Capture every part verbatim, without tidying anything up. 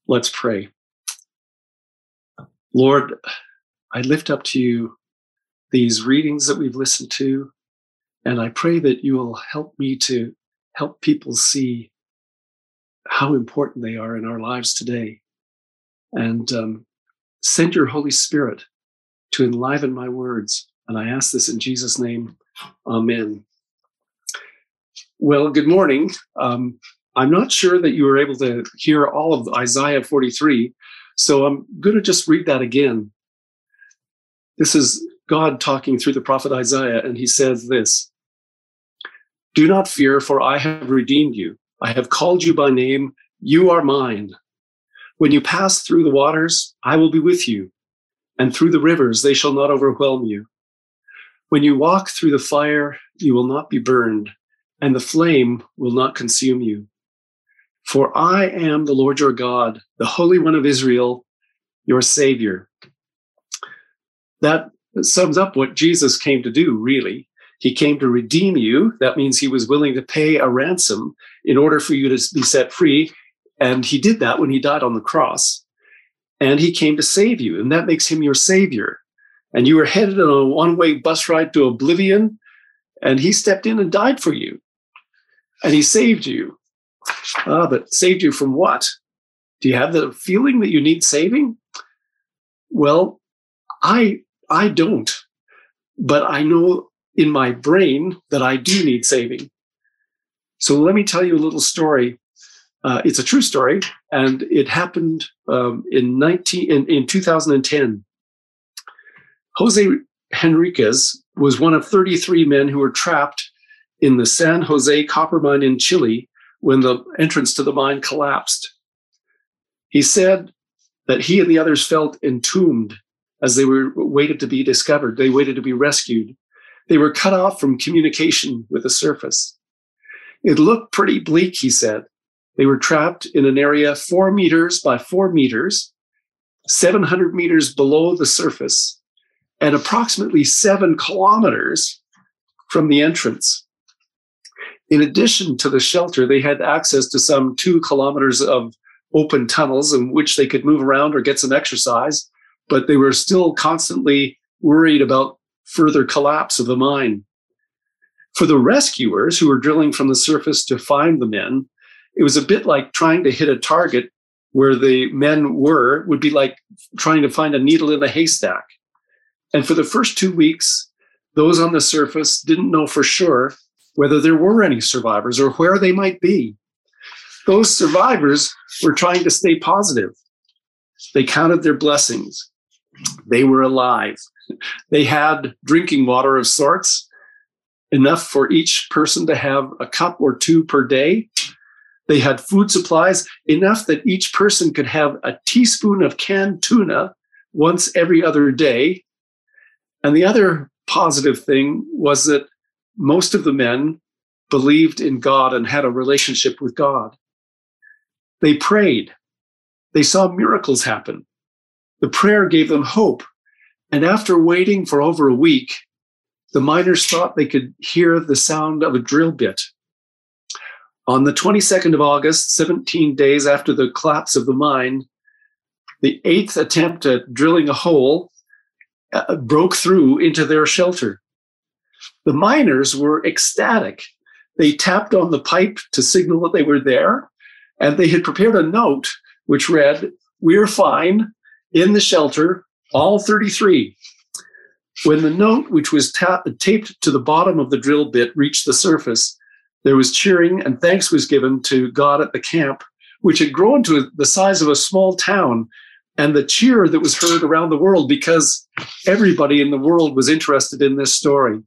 Let's pray. Lord, I lift up to you these readings that we've listened to, and I pray that you will help me to help people see how important they are in our lives today. And um, send your Holy Spirit to enliven my words. And I ask this in Jesus' name. Amen. Well, good morning. Um, I'm not sure that you were able to hear all of Isaiah forty-three, so I'm going to just read that again. This is God talking through the prophet Isaiah, and he says this: "Do not fear, for I have redeemed you. I have called you by name. You are mine. When you pass through the waters, I will be with you, and through the rivers, they shall not overwhelm you. When you walk through the fire, you will not be burned, and the flame will not consume you. For I am the Lord your God, the Holy One of Israel, your Savior." That sums up what Jesus came to do, really. He came to redeem you. That means he was willing to pay a ransom in order for you to be set free. And he did that when he died on the cross. And he came to save you, and that makes him your Savior. And you were headed on a one-way bus ride to oblivion, and he stepped in and died for you. And he saved you. Ah, but saved you from what? Do you have the feeling that you need saving? Well, I I don't. But I know in my brain that I do need saving. So let me tell you a little story. Uh, it's a true story, and it happened um, in nineteen in, in two thousand ten. Jose Henriquez was one of thirty-three men who were trapped in the San Jose copper mine in Chile when the entrance to the mine collapsed. He said that he and the others felt entombed as they were waited to be discovered. They waited to be rescued. They were cut off from communication with the surface. It looked pretty bleak, he said. They were trapped in an area four meters by four meters, seven hundred meters below the surface, and approximately seven kilometers from the entrance. In addition to the shelter, they had access to some two kilometers of open tunnels in which they could move around or get some exercise, but they were still constantly worried about further collapse of the mine. For the rescuers who were drilling from the surface to find the men, it was a bit like trying to hit a target where the men were, would be like trying to find a needle in a haystack. And for the first two weeks, those on the surface didn't know for sure whether there were any survivors or where they might be. Those survivors were trying to stay positive. They counted their blessings. They were alive. They had drinking water of sorts, enough for each person to have a cup or two per day. They had food supplies, enough that each person could have a teaspoon of canned tuna once every other day. And the other positive thing was that most of the men believed in God and had a relationship with God. They prayed. They saw miracles happen. The prayer gave them hope. And after waiting for over a week, the miners thought they could hear the sound of a drill bit. On the twenty-second of August, seventeen days after the collapse of the mine, the eighth attempt at drilling a hole uh, broke through into their shelter. The miners were ecstatic. They tapped on the pipe to signal that they were there, and they had prepared a note which read, "We're fine, in the shelter, all thirty-three. When the note, which was ta- taped to the bottom of the drill bit, reached the surface, there was cheering and thanks was given to God at the camp, which had grown to the size of a small town, and the cheer that was heard around the world because everybody in the world was interested in this story.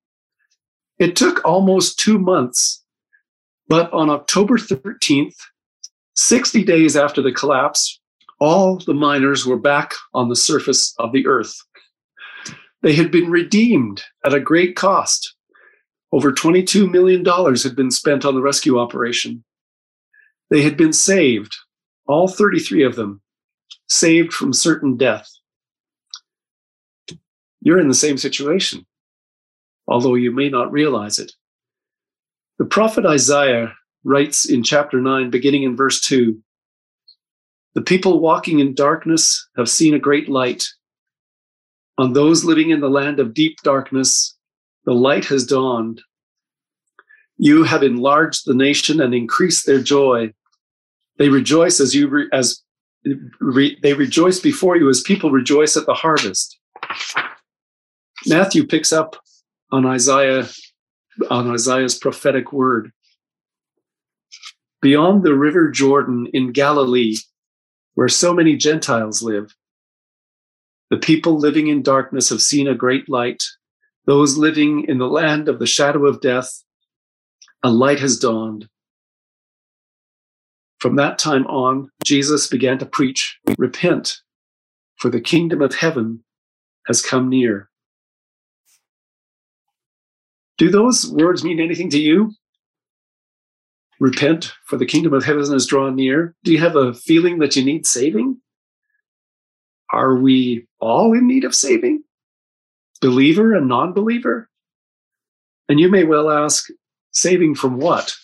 It took almost two months, but on October thirteenth, sixty days after the collapse, all the miners were back on the surface of the earth. They had been redeemed at a great cost. Over twenty-two million dollars had been spent on the rescue operation. They had been saved, all thirty-three of them, saved from certain death. You're in the same situation, although you may not realize it. The prophet Isaiah writes in chapter nine, beginning in verse two, The people walking in darkness have seen a great light. On those living in the land of deep darkness, the light has dawned. You have enlarged the nation and increased their joy. They rejoice as you re, as re, they rejoice before you as people rejoice at the harvest. Matthew picks up on Isaiah on Isaiah's prophetic word. Beyond the river Jordan in Galilee, where so many Gentiles live, the people living in darkness have seen a great light. Those living in the land of the shadow of death, a light has dawned. From that time on, Jesus began to preach, "Repent, for the kingdom of heaven has come near." Do those words mean anything to you? Repent, for the kingdom of heaven has drawn near. Do you have a feeling that you need saving? Are we all in need of saving? Believer and non-believer? And you may well ask, saving from what?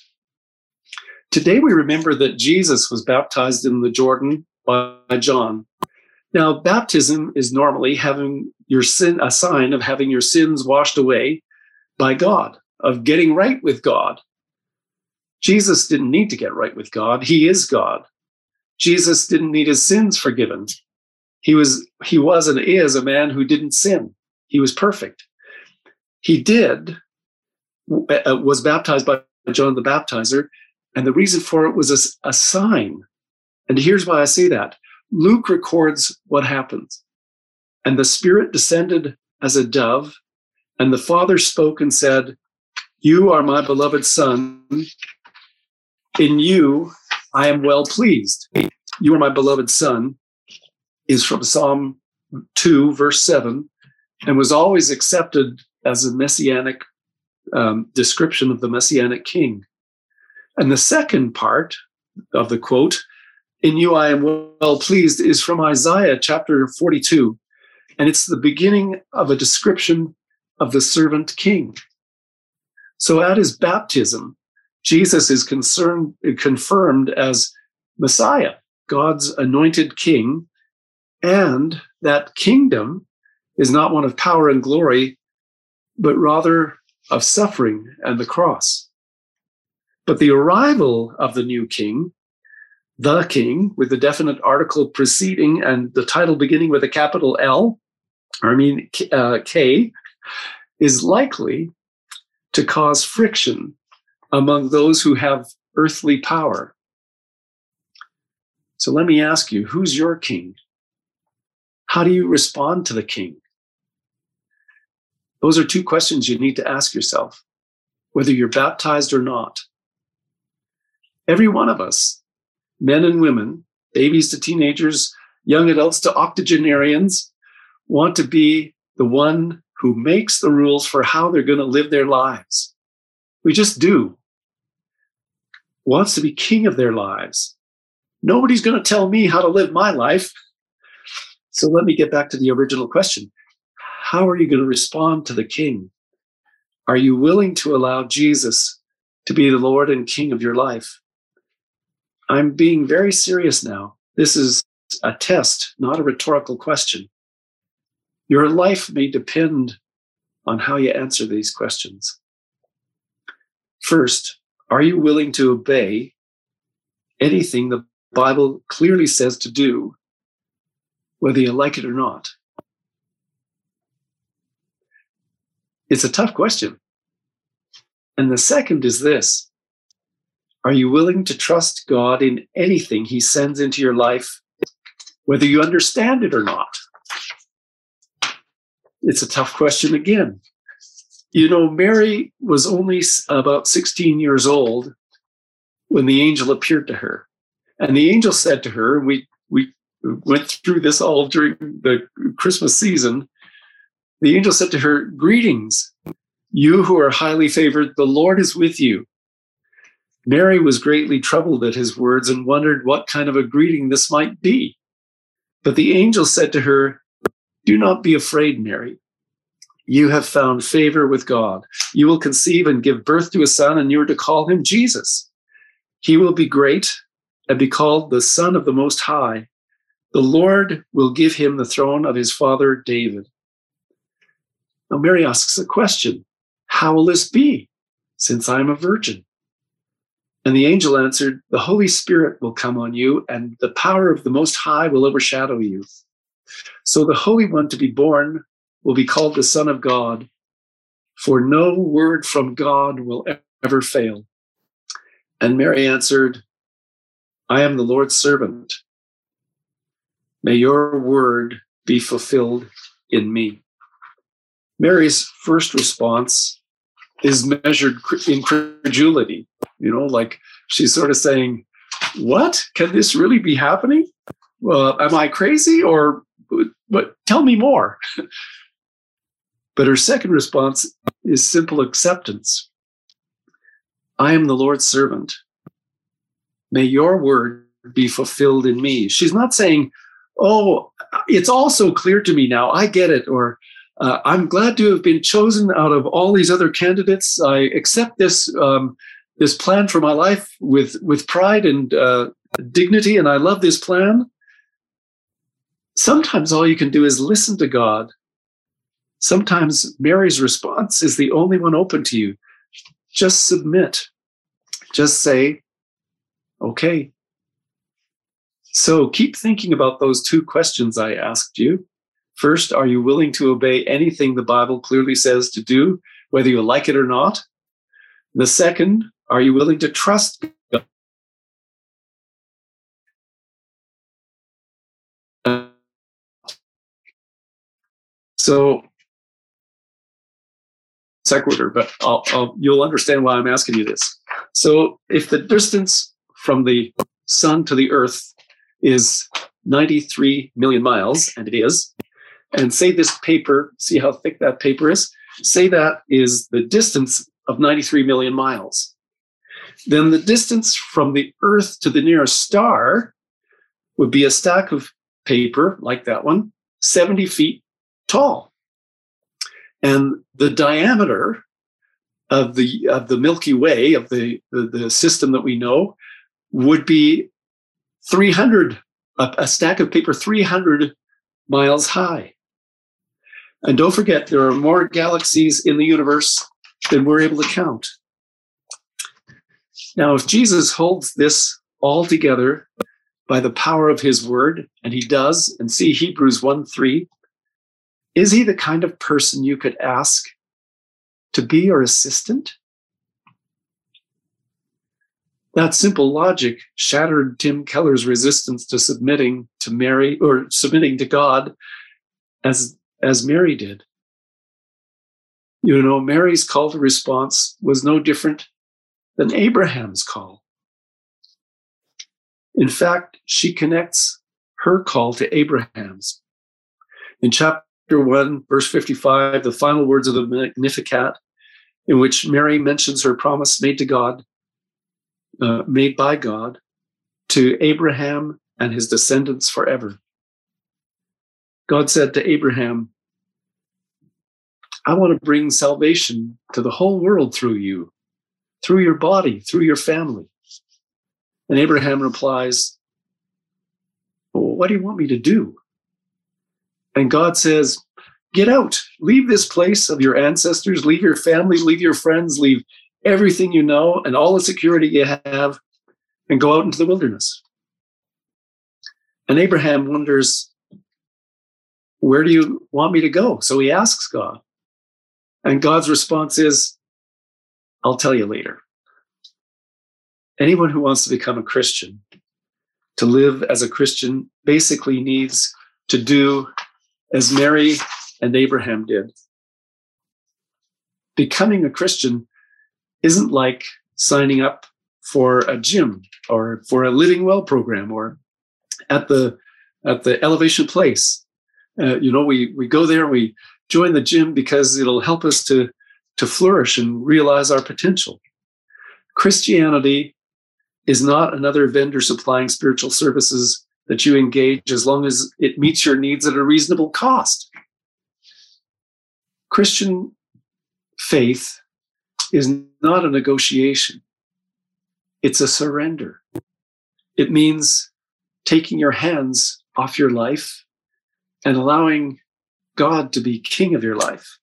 Today we remember that Jesus was baptized in the Jordan by John. Now, baptism is normally having your sin, a sign of having your sins washed away by God, of getting right with God. Jesus didn't need to get right with God. He is God. Jesus didn't need his sins forgiven. He was, he was and is a man who didn't sin. He was perfect. He did, uh, was baptized by John the Baptizer, and the reason for it was a, a sign. And here's why I say that. Luke records what happens. And the Spirit descended as a dove, and the Father spoke and said, "You are my beloved Son. In you I am well pleased." "You are my beloved Son" is from Psalm two, verse seven, and was always accepted as a messianic um, description of the messianic king. And the second part of the quote, "In you I am well pleased," is from Isaiah chapter forty-two. And it's the beginning of a description of the servant king. So at his baptism, Jesus is concerned, confirmed as Messiah, God's anointed king. And that kingdom is not one of power and glory, but rather of suffering and the cross. But the arrival of the new king, the king, with the definite article preceding and the title beginning with a capital L, or I mean uh, K, is likely to cause friction among those who have earthly power. So let me ask you, who's your king? How do you respond to the king? Those are two questions you need to ask yourself, whether you're baptized or not. Every one of us, men and women, babies to teenagers, young adults to octogenarians, want to be the one who makes the rules for how they're going to live their lives. We just do. Wants to be king of their lives. Nobody's going to tell me how to live my life. So let me get back to the original question. How are you going to respond to the king? Are you willing to allow Jesus to be the Lord and King of your life? I'm being very serious now. This is a test, not a rhetorical question. Your life may depend on how you answer these questions. First, are you willing to obey anything the Bible clearly says to do, whether you like it or not? It's a tough question. And the second is this: are you willing to trust God in anything he sends into your life, whether you understand it or not? It's a tough question again. You know, Mary was only about sixteen years old when the angel appeared to her. And the angel said to her, we, we went through this all during the Christmas season. The angel said to her, "Greetings, you who are highly favored, the Lord is with you." Mary was greatly troubled at his words and wondered what kind of a greeting this might be. But the angel said to her, "Do not be afraid, Mary. You have found favor with God. You will conceive and give birth to a son, and you are to call him Jesus. He will be great and be called the Son of the Most High. The Lord will give him the throne of his father David. Now Mary asks a question. How will this be, since I am a virgin? And the angel answered, the Holy Spirit will come on you, and the power of the Most High will overshadow you. So the Holy One to be born will be called the Son of God, for no word from God will ever fail. And Mary answered, I am the Lord's servant. May your word be fulfilled in me. Mary's first response is measured in credulity. You know, like she's sort of saying, what? Can this really be happening? Well, am I crazy? Or but tell me more. But her second response is simple acceptance. I am the Lord's servant. May your word be fulfilled in me. She's not saying, oh, it's all so clear to me now. I get it. Or uh, I'm glad to have been chosen out of all these other candidates. I accept this um, this plan for my life with, with pride and uh, dignity, and I love this plan. Sometimes all you can do is listen to God. Sometimes Mary's response is the only one open to you. Just submit. Just say, okay. So keep thinking about those two questions I asked you. First, are you willing to obey anything the Bible clearly says to do, whether you like it or not? The second, are you willing to trust God? So, sequitur, but I'll, I'll, you'll understand why I'm asking you this. So if the distance from the sun to the earth is ninety-three million miles, and it is, and say this paper, see how thick that paper is? Say that is the distance of ninety-three million miles. Then the distance from the earth to the nearest star would be a stack of paper like that one, seventy feet tall. And the diameter of the of the Milky Way, of the, the, the system that we know, would be three hundred, a, a stack of paper three hundred miles high. And don't forget, there are more galaxies in the universe than we're able to count. Now, if Jesus holds this all together by the power of his word, and he does, and see Hebrews one three, is he the kind of person you could ask to be your assistant? That simple logic shattered Tim Keller's resistance to submitting to Mary, or submitting to God as, as Mary did. You know, Mary's call to response was no different than Abraham's call. In fact, she connects her call to Abraham's. In chapter one, verse fifty-five, the final words of the Magnificat, in which Mary mentions her promise made to God, uh, made by God, to Abraham and his descendants forever. God said to Abraham, I want to bring salvation to the whole world through you, through your body, through your family. And Abraham replies, well, what do you want me to do? And God says, get out, leave this place of your ancestors, leave your family, leave your friends, leave everything you know and all the security you have, and go out into the wilderness. And Abraham wonders, where do you want me to go? So he asks God. And God's response is, I'll tell you later. Anyone who wants to become a Christian, to live as a Christian, basically needs to do as Mary and Abraham did. Becoming a Christian isn't like signing up for a gym or for a Living Well program or at the at the Elevation Place. Uh, you know, we we go there, we join the gym because it'll help us to to flourish and realize our potential. Christianity is not another vendor supplying spiritual services that you engage as long as it meets your needs at a reasonable cost. Christian faith is not a negotiation. It's a surrender. It means taking your hands off your life and allowing God to be king of your life.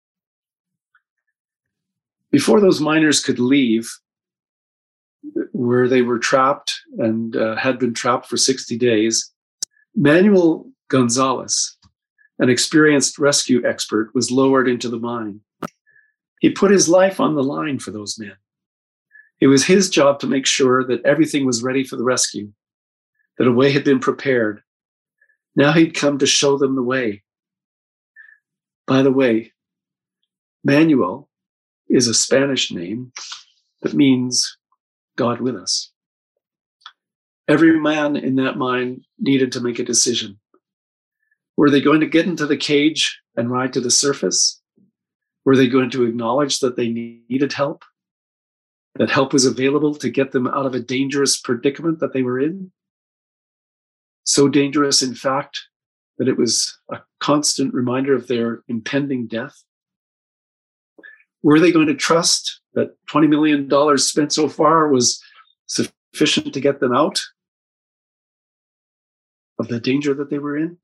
Before those miners could leave, where they were trapped and uh, had been trapped for sixty days, Manuel Gonzalez, an experienced rescue expert, was lowered into the mine. He put his life on the line for those men. It was his job to make sure that everything was ready for the rescue, that a way had been prepared. Now he'd come to show them the way. By the way, Manuel is a Spanish name that means God with us. Every man in that mine needed to make a decision. Were they going to get into the cage and ride to the surface? Were they going to acknowledge that they needed help? That help was available to get them out of a dangerous predicament that they were in? So dangerous, in fact, that it was a constant reminder of their impending death? Were they going to trust that twenty million dollars spent so far was sufficient to get them out of the danger that they were in?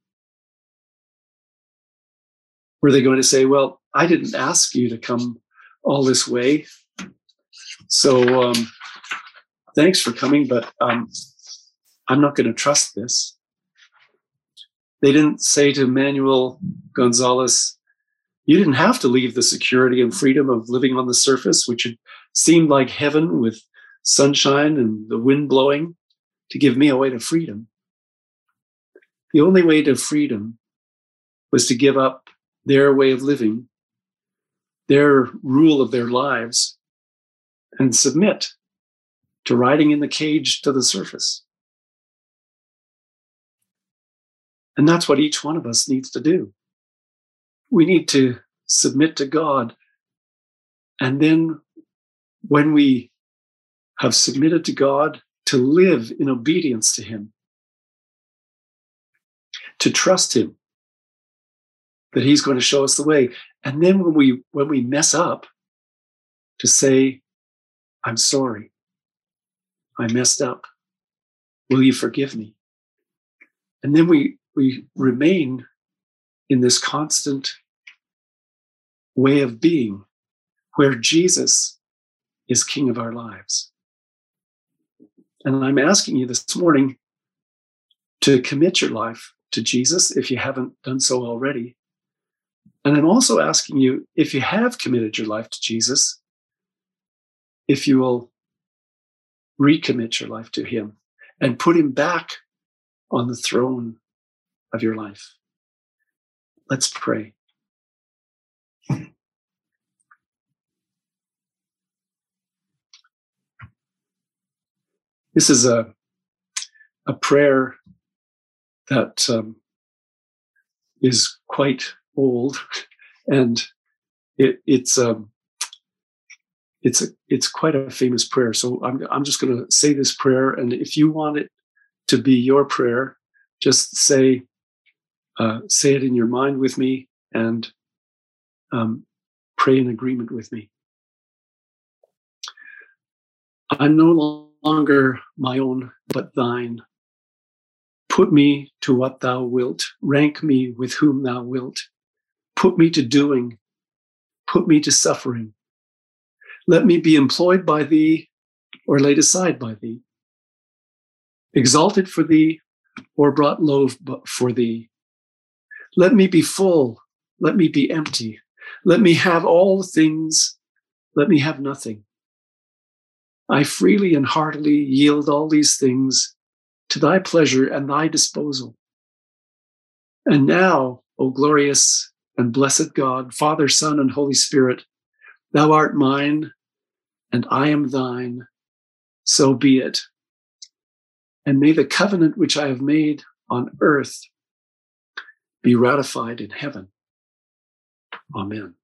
Were they going to say, well, I didn't ask you to come all this way, so um, thanks for coming, but um, I'm not going to trust this? They didn't say to Manuel Gonzalez, you didn't have to leave the security and freedom of living on the surface, which had seemed like heaven with sunshine and the wind blowing, to give me a way to freedom. The only way to freedom was to give up their way of living, their rule of their lives, and submit to riding in the cage to the surface. And that's what each one of us needs to do. We need to submit to God. And then when we have submitted to God, to live in obedience to him, to trust him that he's going to show us the way. And then when we when we mess up, to say, I'm sorry. I messed up. Will you forgive me? And then we we remain in this constant way of being where Jesus is king of our lives. And I'm asking you this morning to commit your life to Jesus if you haven't done so already. And I'm also asking you, if you have committed your life to Jesus, if you will recommit your life to him and put him back on the throne of your life. Let's pray. This is a, a prayer that um, is quite old, and it, it's um, it's a, it's quite a famous prayer. So I'm I'm just going to say this prayer, and if you want it to be your prayer, just say uh, say it in your mind with me, and um, pray in agreement with me. I'm no longer my own, but thine. Put me to what thou wilt. Rank me with whom thou wilt. Put me to doing. Put me to suffering. Let me be employed by thee or laid aside by thee. Exalted for thee or brought low for thee. Let me be full. Let me be empty. Let me have all things. Let me have nothing. I freely and heartily yield all these things to thy pleasure and thy disposal. And now, O glorious and blessed God, Father, Son, and Holy Spirit, thou art mine, and I am thine, so be it. And may the covenant which I have made on earth be ratified in heaven. Amen.